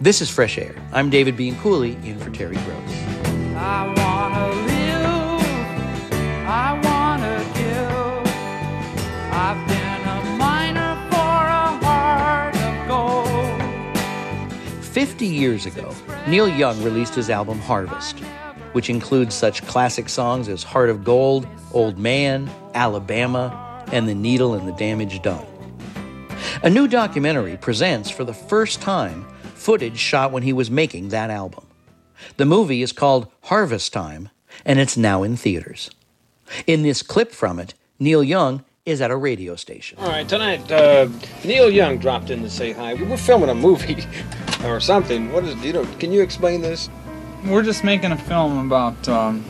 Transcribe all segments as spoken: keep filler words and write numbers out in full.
This is Fresh Air. I'm David Bean Cooley, in for Terry Gross. I wanna live, I wanna give. I've been a miner for a heart of gold. Fifty years ago, Neil Young released his album Harvest, which includes such classic songs as Heart of Gold, Old Man, Alabama, and The Needle and the Damage Done. A new documentary presents, for the first time, footage shot when he was making that album. The movie is called Harvest Time, and it's now in theaters. In this clip from it, Neil Young is at a radio station. All right, tonight, uh, Neil Young dropped in to say hi. We're filming a movie or something. What is, you know, can you explain this? We're just making a film about, um,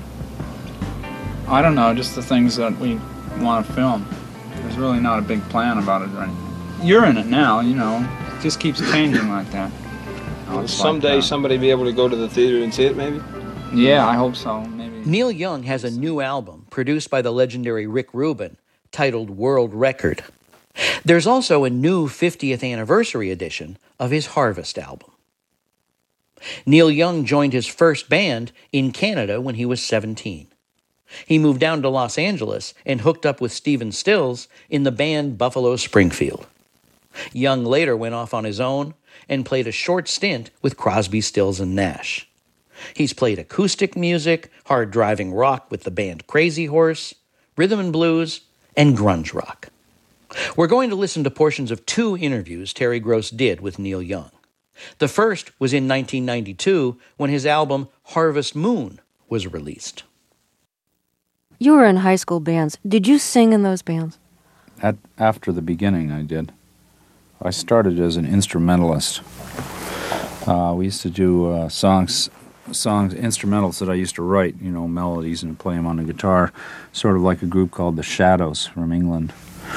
I don't know, just the things that we want to film. There's really not a big plan about it or anything. You're in it now, you know. It just keeps changing like that. Will someday like somebody be able to go to the theater and see it, maybe? Yeah, I hope so, maybe. Neil Young has a new album produced by the legendary Rick Rubin titled World Record. There's also a new fiftieth anniversary edition of his Harvest album. Neil Young joined his first band in Canada when he was seventeen. He moved down to Los Angeles and hooked up with Stephen Stills in the band Buffalo Springfield. Young later went off on his own and played a short stint with Crosby, Stills and Nash. He's played acoustic music, hard-driving rock with the band Crazy Horse, rhythm and blues, and grunge rock. We're going to listen to portions of two interviews Terry Gross did with Neil Young. The first was in nineteen ninety-two when his album Harvest Moon was released. You were in high school bands. Did you sing in those bands? At, after the beginning, I did. I started as an instrumentalist. Uh, we used to do uh, songs, songs, instrumentals that I used to write, you know, melodies and play them on the guitar, sort of like a group called The Shadows from England.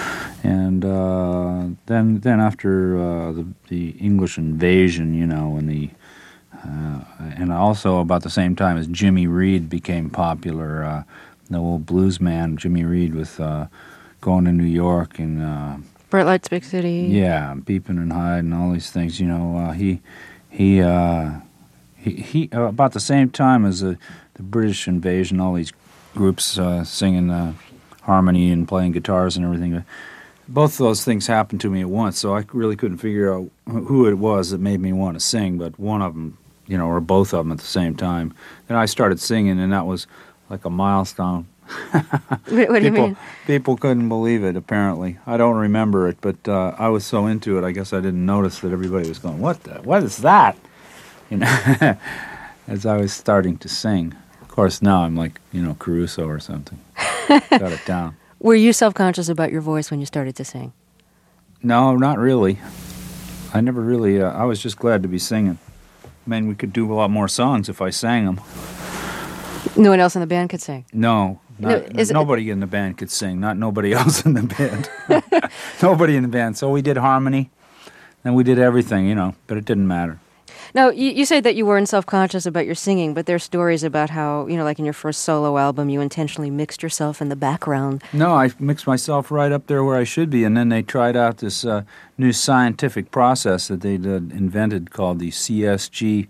And uh, then, then after uh, the, the English invasion, you know, and the uh, and also about the same time as Jimmy Reed became popular, uh, the old blues man Jimmy Reed with uh, Going to New York and. Uh, Bright Lights, Big City. Yeah, Beepin' and Hyde and all these things. You know, uh, he he uh, he he uh, about the same time as the the British invasion. All these groups uh, singing uh, harmony and playing guitars and everything. Both of those things happened to me at once, so I really couldn't figure out who it was that made me want to sing. But one of them, you know, or both of them at the same time. Then I started singing, and that was like a milestone. What, what do you people, mean? People couldn't believe it, apparently. I don't remember it, but uh, I was so into it, I guess I didn't notice that everybody was going, what the, what is that? You know, as I was starting to sing. Of course, now I'm like, you know, Caruso or something. Got it down. Were you self-conscious about your voice when you started to sing? No, not really. I never really, uh, I was just glad to be singing. I mean, we could do a lot more songs if I sang them. No one else in the band could sing? No. Not, no nobody it, in the band could sing, not nobody else in the band. Nobody in the band. So we did harmony, and we did everything, you know, but it didn't matter. Now, you, you say that you weren't self-conscious about your singing, but there are stories about how, you know, like in your first solo album, you intentionally mixed yourself in the background. No, I mixed myself right up there where I should be, and then they tried out this uh, new scientific process that they'd uh, invented called the C S G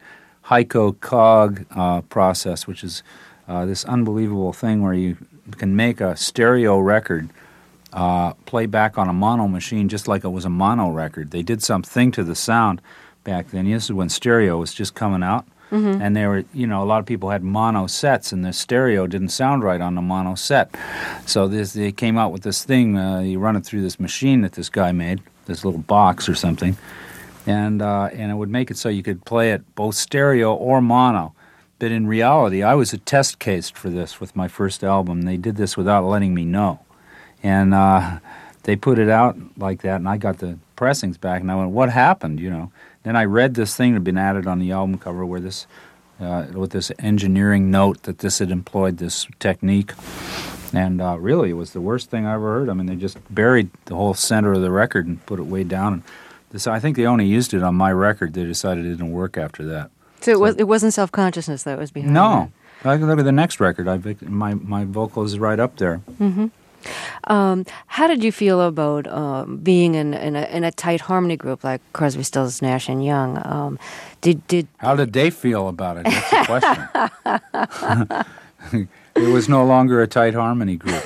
Hyco-Cog uh, process, which is Uh, this unbelievable thing where you can make a stereo record uh, play back on a mono machine just like it was a mono record. They did something to the sound back then. This is when stereo was just coming out. Mm-hmm. And they were, you know, a lot of people had mono sets, and the stereo didn't sound right on the mono set. So this, they came out with this thing. Uh, you run it through this machine that this guy made, this little box or something, and uh, and it would make it so you could play it both stereo or mono. But in reality, I was a test case for this with my first album. They did this without letting me know. And uh, they put it out like that, and I got the pressings back, and I went, what happened, you know? Then I read this thing that had been added on the album cover where this, uh, with this engineering note that this had employed this technique. And uh, really, it was the worst thing I ever heard. I mean, they just buried the whole center of the record and put it way down. And this, I think they only used it on my record. They decided it didn't work after that. So it, was, it wasn't self-consciousness that was behind no. that? No. I can look at the next record. I My, my vocal is right up there. Mm-hmm. Um, how did you feel about um, being in, in, a, in a tight harmony group like Crosby, Stills, Nash and Young? Um, did did How did they feel about it? That's the question. It was no longer a tight harmony group.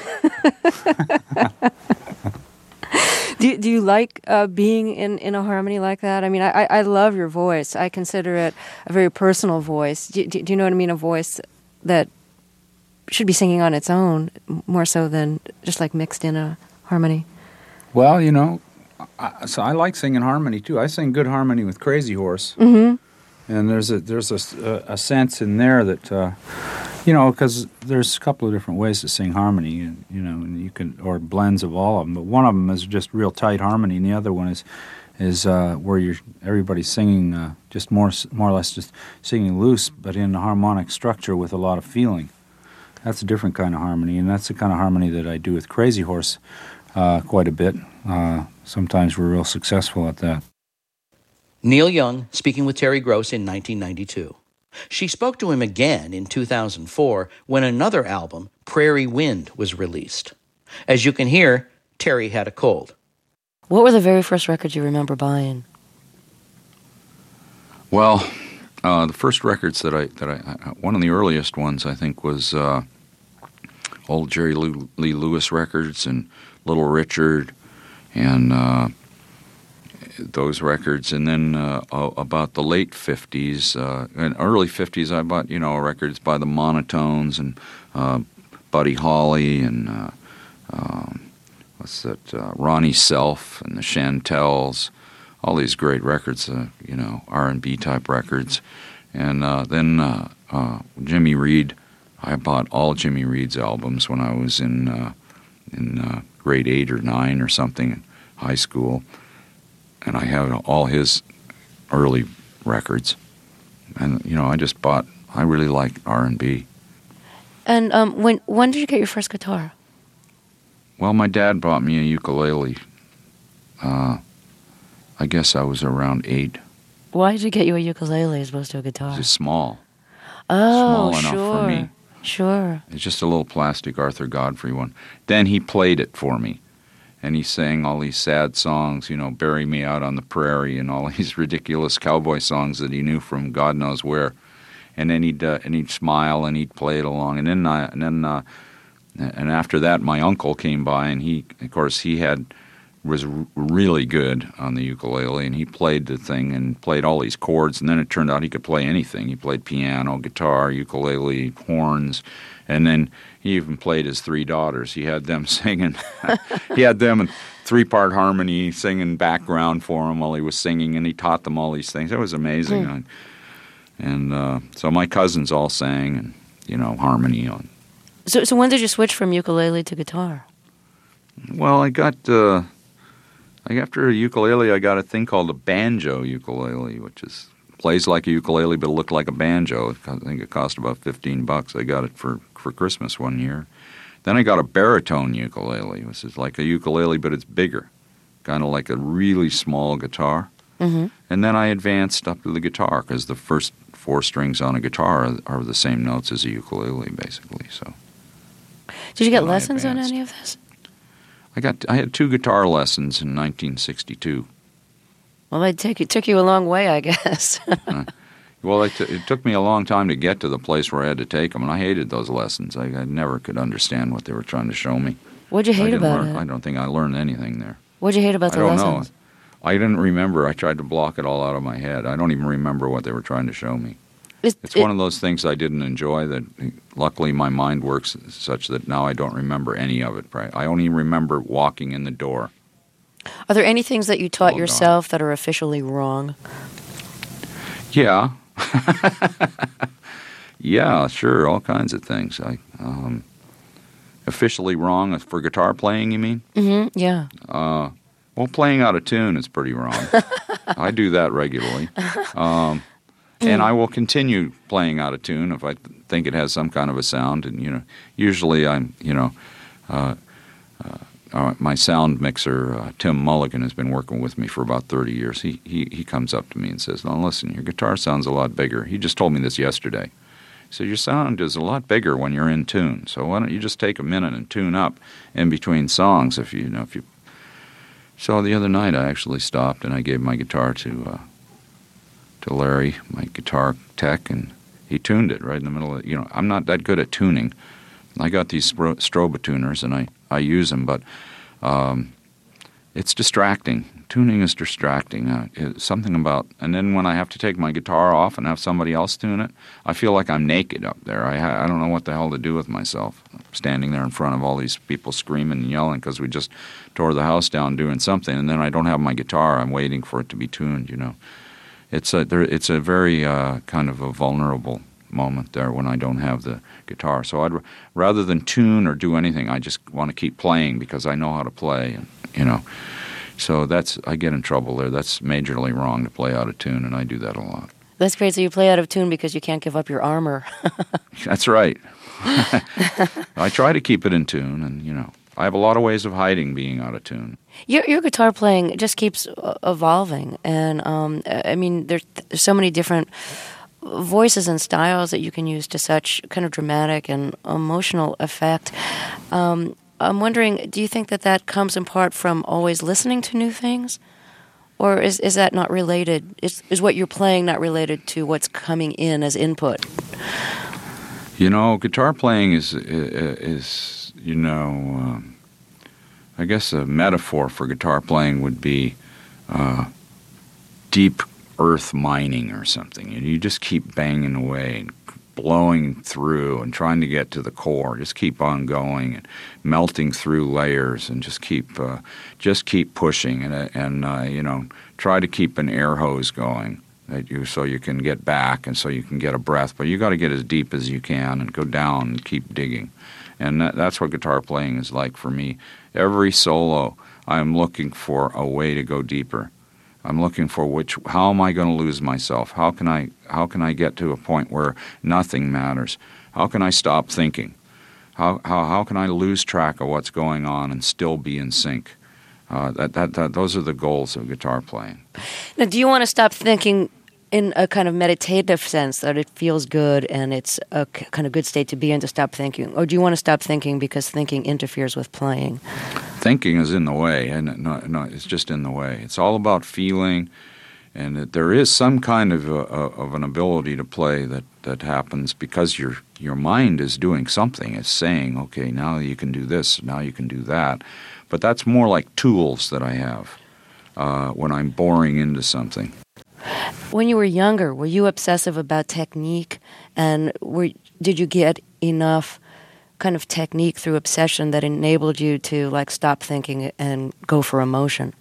do do you like uh, being in, in a harmony like that? I mean, I, I love your voice. I consider it a very personal voice. Do, do, do you know what I mean? A voice that should be singing on its own more so than just like mixed in a harmony. Well, you know, I, so I like singing harmony too. I sing good harmony with Crazy Horse, Mm-hmm. and there's a there's a, a sense in there that uh, you know, because there's a couple of different ways to sing harmony, and you know, and you can or blends of all of them. But one of them is just real tight harmony, and the other one is is uh, where you're everybody's singing uh, just more more or less just singing loose, but in a harmonic structure with a lot of feeling. That's a different kind of harmony, and that's the kind of harmony that I do with Crazy Horse uh, quite a bit. Uh, sometimes we're real successful at that. Neil Young speaking with Terry Gross in nineteen ninety-two. She spoke to him again in two thousand four when another album, Prairie Wind, was released. As you can hear, Terry had a cold. What were the very first records you remember buying? Well, uh, the first records that I that I one of the earliest ones I think was uh, old Jerry Lee Lewis records and Little Richard and uh, those records, and then uh, about the late fifties uh, and early fifties I bought you know records by the Monotones and uh, Buddy Holly and uh, um, what's that uh, Ronnie Self and the Chantels. All these great records, uh, you know, R and B type records. And uh, then uh, uh, Jimmy Reed, I bought all Jimmy Reed's albums when I was in uh, in uh, grade eight or nine or something in high school. And I have all his early records. And, you know, I just bought, I really like R and B. And um, when when did you get your first guitar? Well, my dad bought me a ukulele. Uh, I guess I was around eight. Why did you get you a ukulele as opposed to a guitar? It's just small. Oh, small enough sure. for me. Sure. It's just a little plastic Arthur Godfrey one. Then he played it for me. And he sang all these sad songs, you know, Bury Me Out on the Prairie and all these ridiculous cowboy songs that he knew from God knows where. And then he'd uh, and he'd smile and he'd play it along. And then uh, and then uh, and after that, my uncle came by, and he, of course, he had was r- really good on the ukulele, and he played the thing and played all these chords. And then it turned out he could play anything. He played piano, guitar, ukulele, horns, and then he even played his three daughters. He had them singing. He had them in three-part harmony, singing background for him while he was singing, and he taught them all these things. It was amazing. Mm. And, and uh, so my cousins all sang, and you know, harmony on. So, so when did you switch from ukulele to guitar? Well, I got uh, after a ukulele, I got a thing called a banjo ukulele, which is plays like a ukulele but it looked like a banjo. I think it cost about fifteen bucks. I got it for, for Christmas one year. Then I got a baritone ukulele, which is like a ukulele but it's bigger, kind of like a really small guitar. Mm-hmm. And then I advanced up to the guitar because the first four strings on a guitar are, are the same notes as a ukulele, basically. So. Did you get And I lessons on advanced. any of this? I got I had two guitar lessons in nineteen sixty-two. Well, it took, it took you a long way, I guess. uh, well, it, t- it took me a long time to get to the place where I had to take them, and I hated those lessons. I, I never could understand what they were trying to show me. What'd you I hate didn't about learn, it? I don't think I learned anything there. What'd you hate about I the don't lessons? know. I didn't remember. I tried to block it all out of my head. I don't even remember what they were trying to show me. Is- It's it- one of those things I didn't enjoy that luckily my mind works such that now I don't remember any of it. Right? I only remember walking in the door. Are there any things that you taught All gone. yourself that are officially wrong? Yeah. Yeah, sure, all kinds of things. I um, officially wrong for guitar playing, you mean? Mm-hmm. Yeah. Uh, well, playing out of tune is pretty wrong. I do that regularly. Um, and I will continue playing out of tune if I th- think it has some kind of a sound. And, you know, usually I'm, you know, uh, uh, uh, my sound mixer, uh, Tim Mulligan, has been working with me for about thirty years. He, he, he comes up to me and says, "No, listen, your guitar sounds a lot bigger." He just told me this yesterday. So your sound is a lot bigger when you're in tune. So why don't you just take a minute and tune up in between songs? If you, you know, if you. So the other night I actually stopped and I gave my guitar to uh, to Larry, my guitar tech, and he tuned it right in the middle of. You know, I'm not that good at tuning. I got these Strobo tuners and I I use them, but um, it's distracting. Tuning is distracting. Uh, it's something about, and then when I have to take my guitar off and have somebody else tune it, I feel like I'm naked up there. I ha- I don't know what the hell to do with myself, standing there in front of all these people screaming and yelling because we just tore the house down doing something, and then I don't have my guitar. I'm waiting for it to be tuned. You know, it's a there, it's a very uh, kind of a vulnerable moment there when I don't have the guitar. So I'd rather than tune or do anything, I just want to keep playing because I know how to play. And, you know. So that's I get in trouble there. That's majorly wrong to play out of tune, and I do that a lot. That's great. So you play out of tune because you can't give up your armor. That's right. I try to keep it in tune, and you know, I have a lot of ways of hiding being out of tune. Your your guitar playing just keeps uh, evolving, and um, I mean, there's, there's so many different voices and styles that you can use to such kind of dramatic and emotional effect. Um, I'm wondering, do you think that that comes in part from always listening to new things? Or is is that not related? Is, is what you're playing not related to what's coming in as input? You know, guitar playing is, is you know, um, I guess a metaphor for guitar playing would be uh, deep earth mining or something. You just keep banging away and blowing through and trying to get to the core. Just keep on going and melting through layers and just keep uh, just keep pushing and and uh, you know, try to keep an air hose going that you so you can get back and so you can get a breath. But you got to get as deep as you can and go down and keep digging. And that, that's what guitar playing is like for me. Every solo, I'm looking for a way to go deeper. I'm looking for which. How am I going to lose myself? How can I? How can I get to a point where nothing matters? How can I stop thinking? How how how can I lose track of what's going on and still be in sync? Uh, that, that that those are the goals of guitar playing. Now, do you want to stop thinking in a kind of meditative sense that it feels good and it's a kind of good state to be in to stop thinking, or do you want to stop thinking because thinking interferes with playing? Thinking is in the way, and no, no, it's just in the way. It's all about feeling, and that there is some kind of a, of an ability to play that, that happens because your your mind is doing something. It's saying, okay, now you can do this, now you can do that. But that's more like tools that I have uh, when I'm boring into something. When you were younger, were you obsessive about technique, and were did you get enough kind of technique through obsession that enabled you to like stop thinking and go for emotion?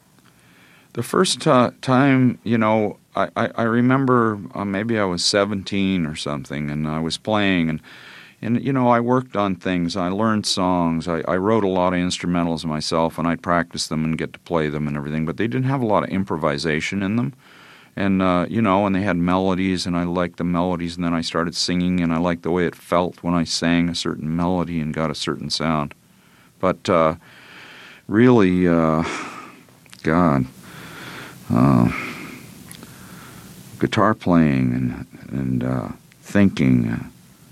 The first uh, time, you know, I, I, I remember uh, maybe I was seventeen or something, and I was playing, and, and you know, I worked on things. I learned songs. I, I wrote a lot of instrumentals myself, and I'd practice them and get to play them and everything, but they didn't have a lot of improvisation in them. And, uh, you know, and they had melodies, and I liked the melodies, and then I started singing, and I liked the way it felt when I sang a certain melody and got a certain sound. But uh, really, uh, God, uh, guitar playing and, and uh, thinking uh,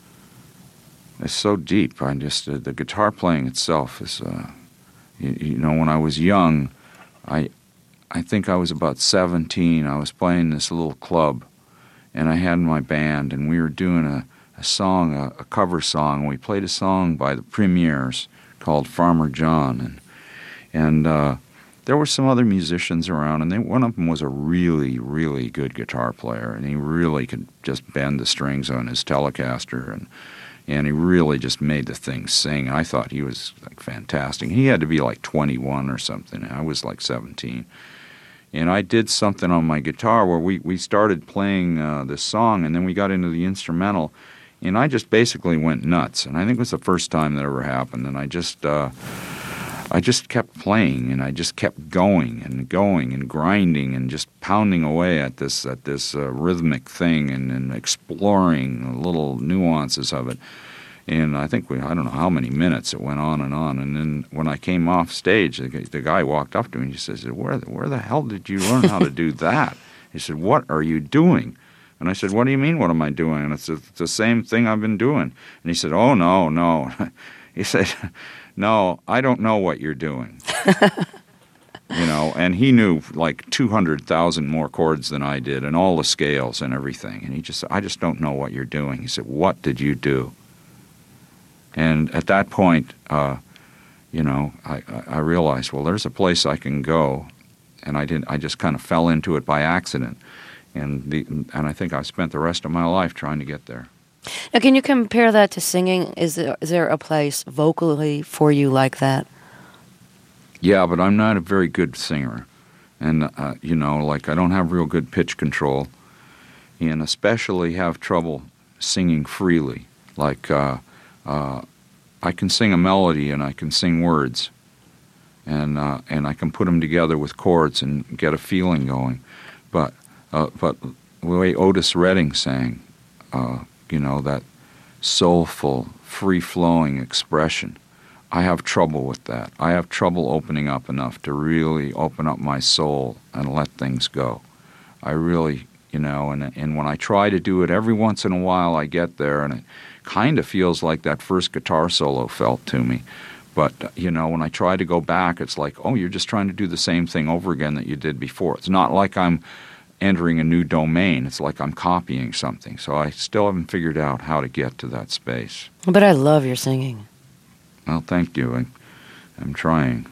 is so deep. I just, uh, the guitar playing itself is, uh, you, you know, when I was young, I... I think I was about seventeen. I was playing this little club, and I had my band, and we were doing a, a song, a, a cover song. We played a song by the Premiers called Farmer John, and and uh, there were some other musicians around, and they, one of them was a really, really good guitar player, and he really could just bend the strings on his Telecaster, and and he really just made the thing sing. I thought he was like fantastic. He had to be like twenty-one or something. I was like seventeen. And I did something on my guitar where we, we started playing uh, this song, and then we got into the instrumental, and I just basically went nuts. And I think it was the first time that ever happened. And I just uh, I just kept playing, and I just kept going and going and grinding and just pounding away at this at this uh, rhythmic thing and, and exploring the little nuances of it. And I think we, I don't know how many minutes it went on and on. And then when I came off stage, the, the guy walked up to me and he says, where the, where the hell did you learn how to do that? He said, what are you doing? And And I said, what do you mean, what am I doing? And it's it's the same thing I've been doing. And he said, oh, no, no. He said, no, I don't know what you're doing. You know, and he knew like two hundred thousand more chords than I did and all the scales and everything. And he just said, I just don't know what you're doing. He said, what did you do? And at that point, uh, you know, I, I realized, well, there's a place I can go. And I didn't. I just kind of fell into it by accident. And the, and I think I've spent the rest of my life trying to get there. Now, can you compare that to singing? Is there, is there a place vocally for you like that? Yeah, but I'm not a very good singer. And, uh, you know, like I don't have real good pitch control. And especially have trouble singing freely. Like uh, uh, I can sing a melody and I can sing words. And uh, and I can put them together with chords and get a feeling going. But uh, but the way Otis Redding sang, uh, you know, that soulful, free-flowing expression, I have trouble with that. I have trouble opening up enough to really open up my soul and let things go. I really, you know, and and when I try to do it, every once in a while I get there, and it kind of feels like that first guitar solo felt to me. But, you know, when I try to go back, it's like, oh, you're just trying to do the same thing over again that you did before. It's not like I'm entering a new domain. It's like I'm copying something. So I still haven't figured out how to get to that space. But I love your singing. Well, thank you. I, I'm trying.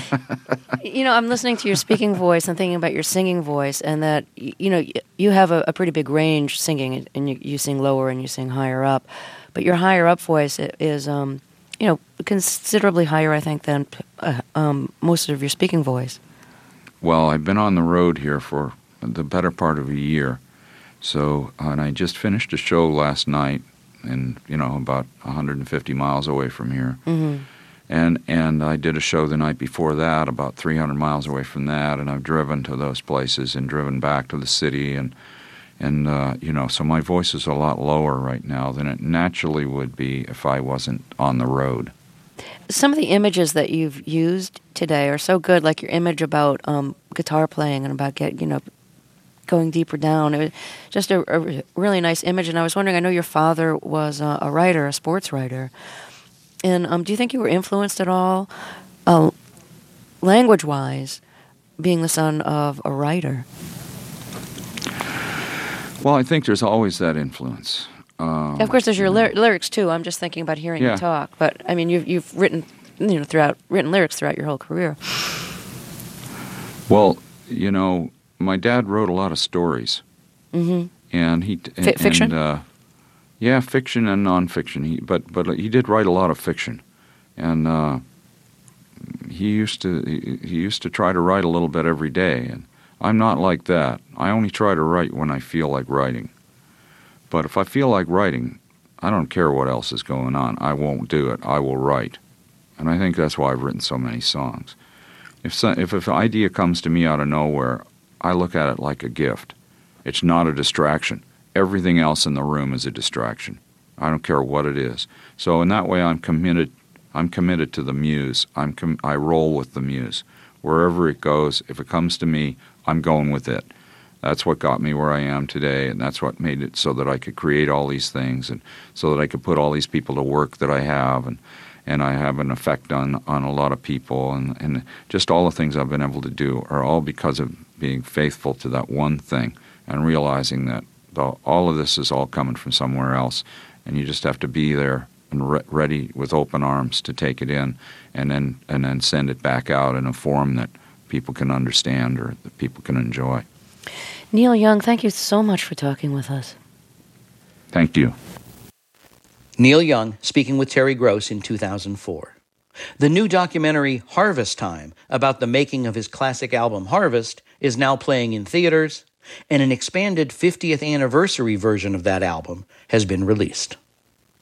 You know, I'm listening to your speaking voice and thinking about your singing voice, and that, you know, you have a, a pretty big range singing, and you, you sing lower and you sing higher up. But your higher up voice is... Um, you know, considerably higher, I think, than uh, um, most of your speaking voice. Well, I've been on the road here for the better part of a year. So, and I just finished a show last night, in, you know, about one hundred fifty miles away from here. Mm-hmm. And and I did a show the night before that, about three hundred miles away from that, and I've driven to those places and driven back to the city, and And, uh, you know, so my voice is a lot lower right now than it naturally would be if I wasn't on the road. Some of the images that you've used today are so good, like your image about um, guitar playing and about, get, you know, going deeper down. It was just a, a really nice image. And I was wondering, I know your father was uh, a writer, a sports writer. And um, do you think you were influenced at all, uh, language-wise, being the son of a writer? Well, I think there's always that influence. Um, of course, there's your ly- lyrics too. I'm just thinking about hearing yeah. you talk. But I mean, you've you've written, you know, throughout written lyrics throughout your whole career. Well, you know, my dad wrote a lot of stories, mm-hmm. and he and, F- fiction. And, uh, yeah, fiction and nonfiction. He but but he did write a lot of fiction, and uh, he used to he, he used to try to write a little bit every day. And I'm not like that. I only try to write when I feel like writing. But if I feel like writing, I don't care what else is going on. I won't do it. I will write. And I think that's why I've written so many songs. If, so, if, if an idea comes to me out of nowhere, I look at it like a gift. It's not a distraction. Everything else in the room is a distraction. I don't care what it is. So in that way, I'm committed. I'm committed to the muse. I'm com- I roll with the muse. Wherever it goes, if it comes to me, I'm going with it. That's what got me where I am today, and that's what made it so that I could create all these things, and so that I could put all these people to work that I have, and, and I have an effect on, on a lot of people, and, and just all the things I've been able to do are all because of being faithful to that one thing and realizing that the, all of this is all coming from somewhere else, and you just have to be there and re- ready with open arms to take it in, and then and then send it back out in a form that people can understand or that people can enjoy. Neil Young, thank you so much for talking with us. Thank you. Neil Young speaking with Terry Gross in two thousand four. The new documentary Harvest Time, about the making of his classic album Harvest, is now playing in theaters, and an expanded fiftieth anniversary version of that album has been released.